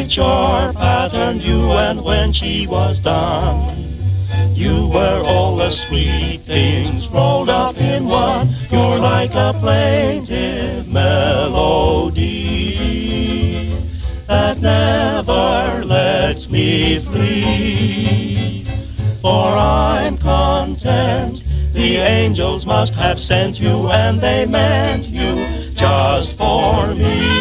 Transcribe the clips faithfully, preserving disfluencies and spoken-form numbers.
nature patterned you, and when she was done, you were all the sweet things rolled up in one. You're like a plaintive melody that never lets me free. For I'm content, the angels must have sent you, and they meant you just for me.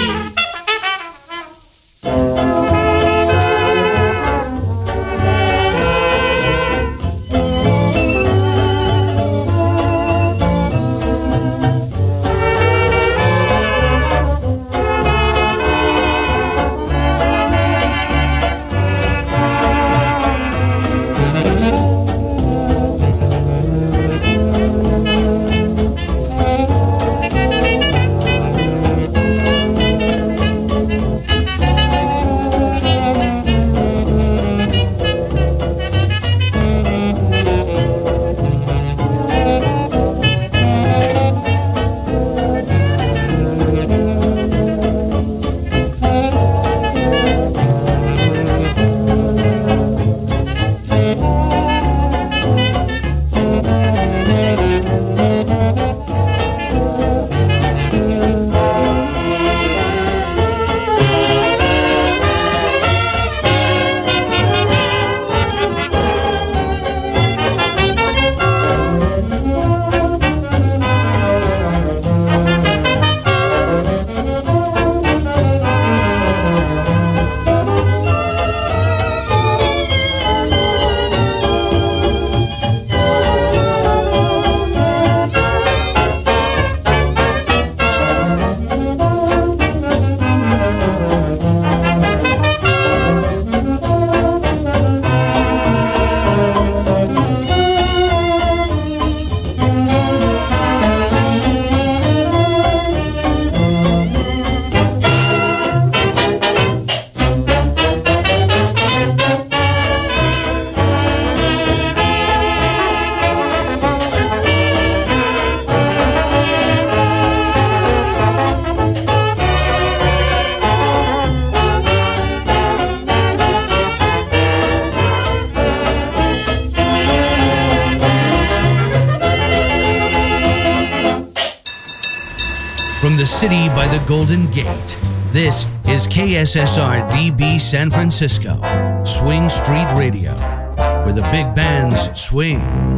City by the Golden Gate. This is K S S R D B San Francisco, Swing Street Radio, where the big bands swing.